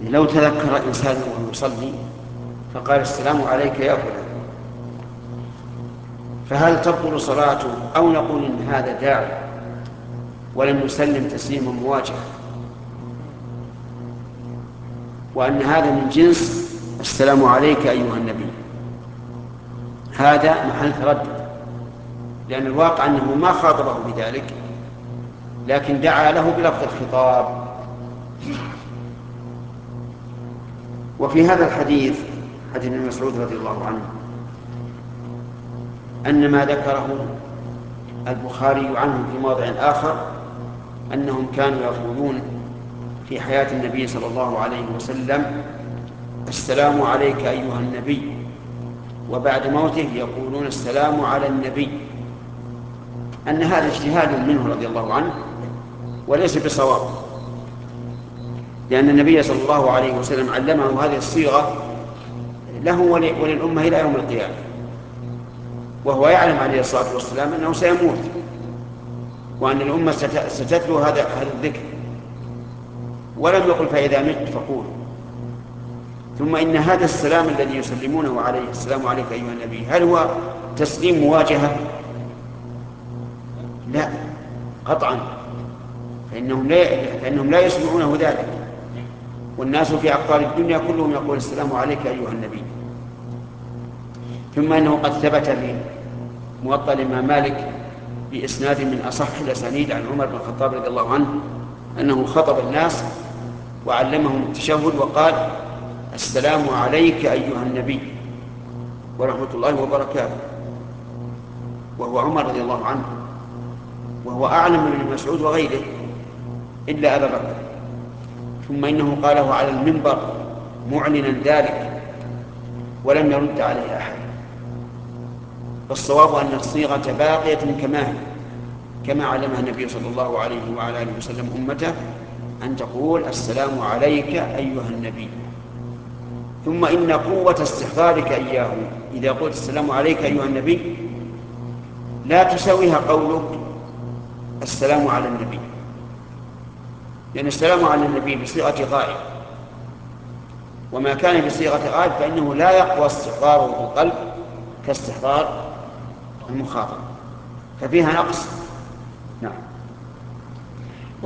لو تذكر إنسان وهو يصلي فقال السلام عليك يا فلان، فهل تبطل صلاته أو نقول إن هذا داعي ولم يسلم تسليما مواجها، وأن هذا من جنس السلام عليك أيها النبي؟ هذا محل تردد، لأن الواقع أنه ما خاطبه بذلك لكن دعا له بلفظ الخطاب. وفي هذا الحديث، حديث ابن مسعود رضي الله عنه، أن ما ذكره البخاري عنه في موضع آخر أنهم كانوا يقولون في حياة النبي صلى الله عليه وسلم السلام عليك أيها النبي، وبعد موته يقولون السلام على النبي، أن هذا اجتهاد منه رضي الله عنه وليس بصواب، لأن النبي صلى الله عليه وسلم علمه هذه الصيغة له وللأمة إلى يوم القيامة، وهو يعلم عليه الصلاة والسلام أنه سيموت وأن الأمة ستتلو هذا الذكر، ولم يقل فإذا مت فقول. ثم إن هذا السلام الذي يسلمونه عليه السلام عليك أيها النبي هل هو تسليم مواجهة؟ لا قطعا، فإنهم لا يسمعونه ذلك، والناس في أقطار الدنيا كلهم يقول السلام عليك أيها النبي. ثم إنه قد ثبت في موطأ الإمام مالك بإسناد من أصح الأسانيد عن عمر بن الخطاب رضي الله عنه أنه خطب الناس وعلمهم التشهد وقال السلام عليك أيها النبي ورحمة الله وبركاته، وهو عمر رضي الله عنه، وهو أعلم من ابن مسعود وغيره إلا أبا بكر. ثم إنه قاله على المنبر معلنا ذلك ولم يرد عليه أحد. فالصواب أن الصيغة باقية كما علمها النبي صلى الله عليه وعلى آله وسلم أمته، أن تقول السلام عليك أيها النبي. ثم إن قوة استحضارك إياه إذا قلت السلام عليك أيها النبي لا تساويها قولك السلام على النبي، لأن السلام على النبي بصيغة غائب، وما كان بصيغة غائب فإنه لا يقوى استحضاره في القلب كاستحضار المخاطب، ففيها نقص. نعم.